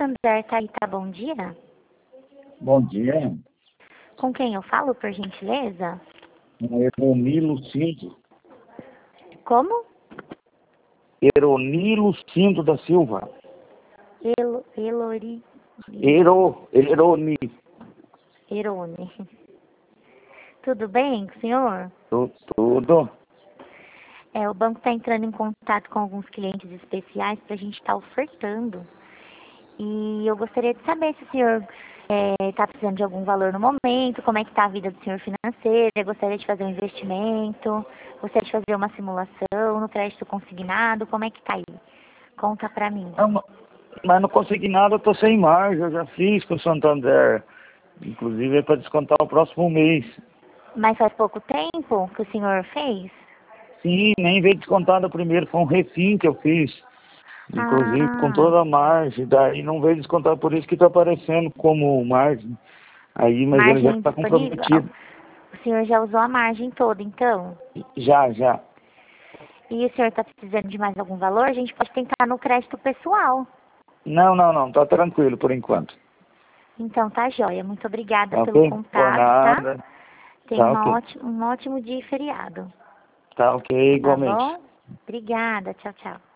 Santander, Thalita, bom dia. Bom dia. Com quem eu falo, por gentileza? Eroni Lucindo. Como? Eroni Lucindo da Silva. Elori... Eroni. Erone. Tudo bem com o senhor? Tudo. O banco está entrando em contato com alguns clientes especiais para a gente estar ofertando. E eu gostaria de saber se o senhor está precisando de algum valor no momento, como é que está a vida do senhor financeira, gostaria de fazer um investimento, gostaria de fazer uma simulação no crédito consignado, como é que está aí? Conta para mim. Mas não consegui nada, eu tô sem margem, eu já fiz com o Santander. Inclusive é para descontar o próximo mês. Mas faz pouco tempo que o senhor fez? Sim, nem veio descontado primeiro, foi um refim que eu fiz. Inclusive com toda a margem, daí não veio descontado, por isso que está aparecendo como margem. Aí, mas ele já Margem está disponível? comprometido. O senhor já usou a margem toda, então? Já. E o senhor está precisando de mais algum valor? A gente pode tentar no crédito pessoal. Não, tá tranquilo por enquanto. Então tá jóia. Muito obrigada Tá pelo ok? Por contato, tá? nada. Tenha Tá ok. um ótimo dia e feriado. Tá ok, Tá igualmente. bom? Obrigada. Tchau, tchau.